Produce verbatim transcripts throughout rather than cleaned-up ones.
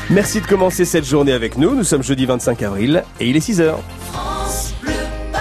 Merci de commencer cette journée avec nous. Nous sommes jeudi vingt-cinq avril et il est six heures. France Bleu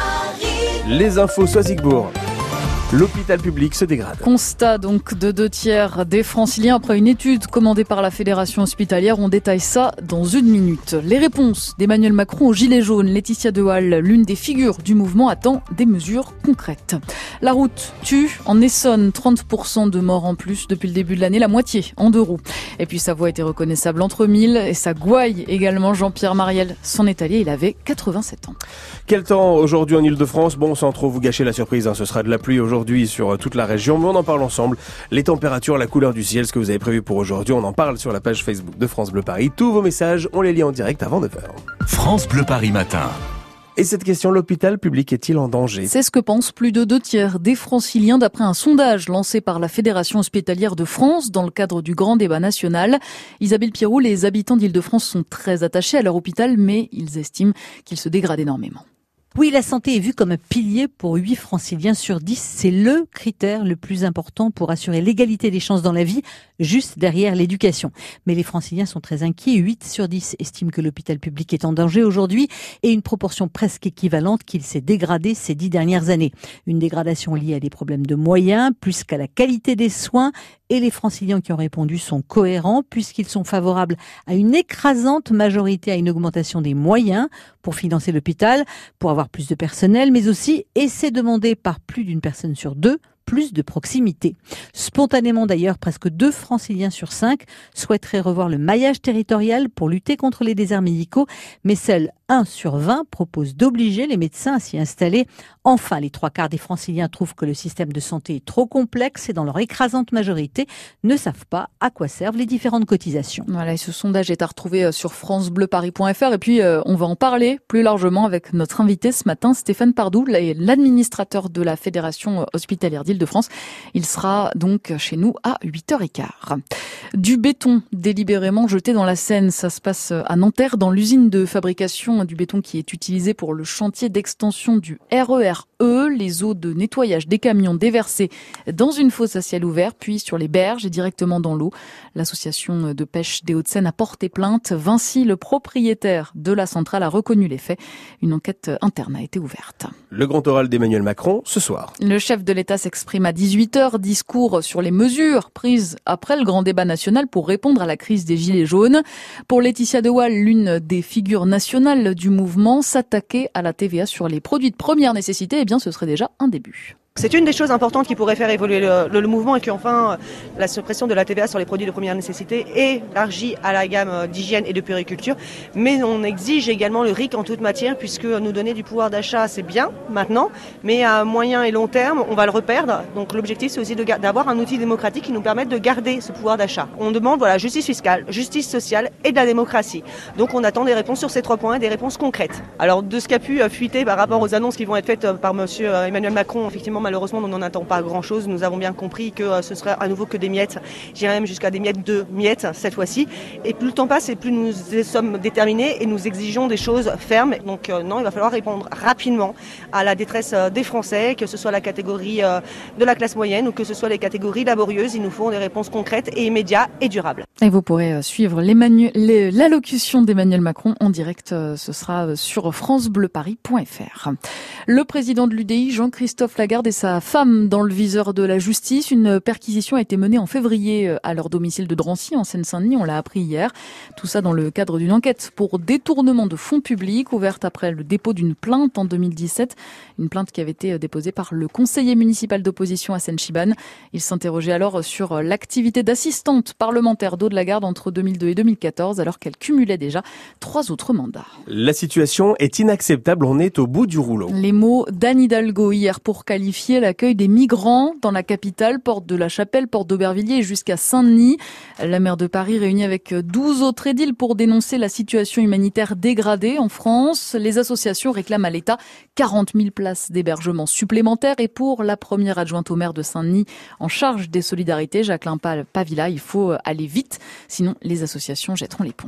Paris. Les infos Soisigbourg. L'hôpital public se dégrade. Constat donc de deux tiers des franciliens après une étude commandée par la Fédération hospitalière. On détaille ça dans une minute. Les réponses d'Emmanuel Macron aux Gilets jaunes. Laetitia Dehalle, l'une des figures du mouvement, attend des mesures concrètes. La route tue. En Essonne, trente pour cent de morts en plus depuis le début de l'année, la moitié en deux roues. Et puis sa voix était reconnaissable entre mille et sa gouaille également. Jean-Pierre Mariel s'en est allé, il avait quatre-vingt-sept ans. Quel temps aujourd'hui en Ile-de-France? Bon, sans trop vous gâcher la surprise, hein, ce sera de la pluie aujourd'hui. Aujourd'hui sur toute la région, mais on en parle ensemble. Les températures, la couleur du ciel, ce que vous avez prévu pour aujourd'hui, on en parle sur la page Facebook de France Bleu Paris. Tous vos messages, on les lit en direct avant neuf heures. France Bleu Paris matin. Et cette question, l'hôpital public est-il en danger? C'est ce que pensent plus de deux tiers des franciliens d'après un sondage lancé par la Fédération hospitalière de France dans le cadre du grand débat national. Isabelle Pirou, les habitants d'Île-de-France sont très attachés à leur hôpital, mais ils estiment qu'il se dégrade énormément. Oui, la santé est vue comme un pilier pour huit franciliens sur dix. C'est le critère le plus important pour assurer l'égalité des chances dans la vie, juste derrière l'éducation. Mais les franciliens sont très inquiets. huit sur dix estiment que l'hôpital public est en danger aujourd'hui et une proportion presque équivalente qu'il s'est dégradé ces dix dernières années. Une dégradation liée à des problèmes de moyens, plus qu'à la qualité des soins. Et les franciliens qui ont répondu sont cohérents puisqu'ils sont favorables à une écrasante majorité à une augmentation des moyens pour financer l'hôpital, pour avoir plus de personnel, mais aussi, et c'est demandé par plus d'une personne sur deux, plus de proximité. Spontanément d'ailleurs, presque deux franciliens sur cinq souhaiteraient revoir le maillage territorial pour lutter contre les déserts médicaux, mais seul un sur vingt propose d'obliger les médecins à s'y installer. Enfin, les trois quarts des franciliens trouvent que le système de santé est trop complexe et dans leur écrasante majorité ne savent pas à quoi servent les différentes cotisations. Voilà, et ce sondage est à retrouver sur francebleuparis point f r et puis euh, on va en parler plus largement avec notre invité ce matin, Stéphane Pardou, l'administrateur de la Fédération hospitalière d'Île-de-France. Il sera donc chez nous à huit heures quinze. Du béton délibérément jeté dans la Seine, ça se passe à Nanterre, dans l'usine de fabrication du béton qui est utilisé pour le chantier d'extension du R E R E. Les eaux de nettoyage des camions déversées dans une fosse à ciel ouvert, puis sur les berges et directement dans l'eau. L'association de pêche des Hauts-de-Seine a porté plainte. Vinci, le propriétaire de la centrale, a reconnu les faits. Une enquête interne a été ouverte. Le grand oral d'Emmanuel Macron ce soir. Le chef de l'État s'exprime à dix-huit heures. Discours sur les mesures prises après le grand débat national pour répondre à la crise des Gilets jaunes. Pour Laetitia Dehalle, l'une des figures nationales du mouvement, s'attaquer à la T V A sur les produits de première nécessité, eh bien ce serait déjà un début. C'est une des choses importantes qui pourrait faire évoluer le, le, le mouvement et qu'enfin la suppression de la T V A sur les produits de première nécessité est élargie à la gamme d'hygiène et de puériculture. Mais on exige également le R I C en toute matière puisque nous donner du pouvoir d'achat c'est bien maintenant, mais à moyen et long terme on va le reperdre. Donc l'objectif c'est aussi de, d'avoir un outil démocratique qui nous permette de garder ce pouvoir d'achat. On demande voilà justice fiscale, justice sociale et de la démocratie. Donc on attend des réponses sur ces trois points, des réponses concrètes. Alors de ce qui a pu fuiter par rapport aux annonces qui vont être faites par monsieur Emmanuel Macron, effectivement malheureusement, on n'en attend pas grand-chose. Nous avons bien compris que ce serait à nouveau que des miettes. J'irais même jusqu'à des miettes de miettes cette fois-ci. Et plus le temps passe et plus nous sommes déterminés et nous exigeons des choses fermes. Donc euh, non, il va falloir répondre rapidement à la détresse des Français, que ce soit la catégorie euh, de la classe moyenne ou que ce soit les catégories laborieuses. Il nous faut des réponses concrètes et immédiates et durables. Et vous pourrez suivre l'allocution d'Emmanuel Macron en direct. Ce sera sur francebleuparis point f r. Le président de l'U D I, Jean-Christophe Lagarde, et sa femme dans le viseur de la justice. Une perquisition a été menée en février à leur domicile de Drancy, en Seine-Saint-Denis. On l'a appris hier. Tout ça dans le cadre d'une enquête pour détournement de fonds publics, ouverte après le dépôt d'une plainte en deux mille dix-sept. Une plainte qui avait été déposée par le conseiller municipal d'opposition à Seine-Chibane. Il s'interrogeait alors sur l'activité d'assistante parlementaire d'Aude Lagarde entre deux mille deux et deux mille quatorze, alors qu'elle cumulait déjà trois autres mandats. La situation est inacceptable. On est au bout du rouleau. Les mots d'Anne Hidalgo hier pour qualifier l'accueil des migrants dans la capitale, porte de la Chapelle, porte d'Aubervilliers et jusqu'à Saint-Denis. La maire de Paris réunie avec douze autres édiles pour dénoncer la situation humanitaire dégradée en France. Les associations réclament à l'État quarante mille places d'hébergement supplémentaires et pour la première adjointe au maire de Saint-Denis en charge des solidarités, Jacqueline Pavilla, il faut aller vite, sinon les associations jetteront l'éponge.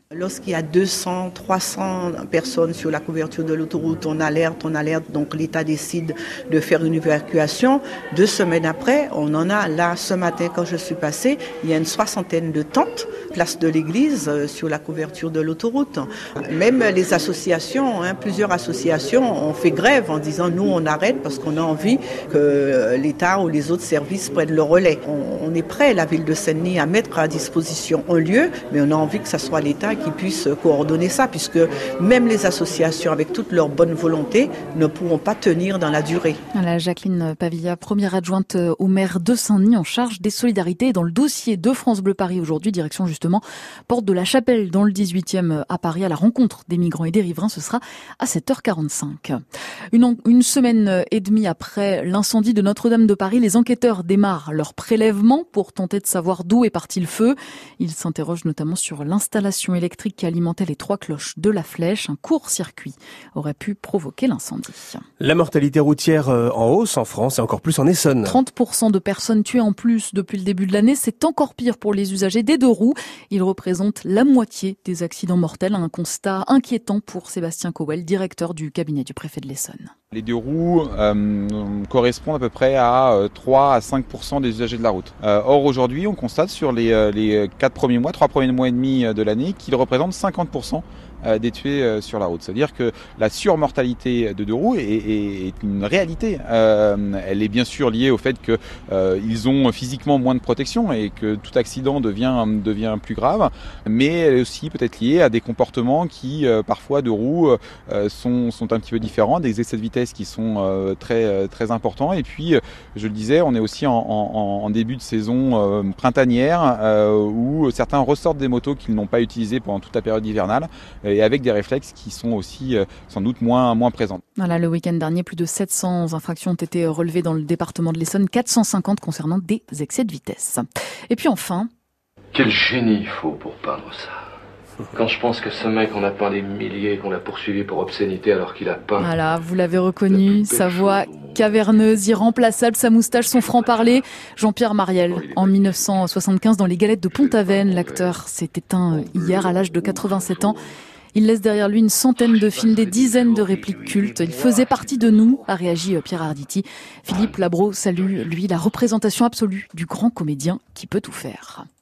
Lorsqu'il y a deux cents, trois cents personnes sur la couverture de l'autoroute, on alerte, on alerte, donc l'État décide de faire une évacuation. Deux semaines après, on en a là, ce matin, quand je suis passée, il y a une soixantaine de tentes, place de l'église, euh, sur la couverture de l'autoroute. Même les associations, hein, plusieurs associations ont fait grève en disant nous on arrête parce qu'on a envie que l'État ou les autres services prennent le relais. On, on est prêt, la ville de Saint-Denis, à mettre à disposition un lieu, mais on a envie que ça soit l'État qui puisse coordonner ça, puisque même les associations, avec toute leur bonne volonté, ne pourront pas tenir dans la durée. Voilà, Jacqueline Pavilla, première adjointe au maire de Saint-Denis en charge des solidarités. Dans le dossier de France Bleu Paris aujourd'hui, direction justement Porte de la Chapelle dans le dix-huitième à Paris, à la rencontre des migrants et des riverains. Ce sera à sept heures quarante-cinq. Une, une semaine et demie après l'incendie de Notre-Dame de Paris, les enquêteurs démarrent leur prélèvement pour tenter de savoir d'où est parti le feu. Ils s'interrogent notamment sur l'installation électrique qui alimentait les trois cloches de la Flèche. Un court-circuit aurait pu provoquer l'incendie. La mortalité routière en hausse en France et encore plus en Essonne. trente pour cent de personnes tuées en plus depuis le début de l'année. C'est encore pire pour les usagers des deux roues. Ils représentent la moitié des accidents mortels. Un constat inquiétant pour Sébastien Cowell, directeur du cabinet du préfet de l'Essonne. Les deux roues euh, correspondent à peu près à euh, trois à cinq pour cent des usagers de la route. Euh, or aujourd'hui, on constate sur les, euh, les quatre premiers mois, trois premiers mois et demi de l'année, qu'ils représentent cinquante pour cent des tués sur la route. C'est-à-dire que la surmortalité de deux roues est, est, est une réalité. Euh, elle est bien sûr liée au fait qu'ils euh, ont physiquement moins de protection et que tout accident devient, devient plus grave, mais elle est aussi peut-être liée à des comportements qui, euh, parfois, de roues euh, sont, sont un petit peu différents, des excès de vitesse qui sont euh, très, très importants. Et puis, je le disais, on est aussi en, en, en début de saison euh, printanière euh, où certains ressortent des motos qu'ils n'ont pas utilisées pendant toute la période hivernale, et avec des réflexes qui sont aussi euh, sans doute moins, moins présents. Voilà, le week-end dernier, plus de sept cents infractions ont été relevées dans le département de l'Essonne, quatre cent cinquante concernant des excès de vitesse. Et puis enfin... Quel génie il faut pour peindre ça. Quand je pense que ce mec, on a peint des milliers, qu'on l'a poursuivi pour obscénité alors qu'il a peint... Voilà, vous l'avez reconnu, sa voix caverneuse, irremplaçable, sa moustache, son franc-parler. Jean-Pierre Mariel, en mille neuf cent soixante-quinze, dans Les Galettes de Pont-Aven, l'acteur s'est éteint hier à l'âge de quatre-vingt-sept ans. Il laisse derrière lui une centaine de films, des dizaines de répliques cultes. Il faisait partie de nous, a réagi Pierre Arditi. Philippe Labro salue, lui, la représentation absolue du grand comédien qui peut tout faire.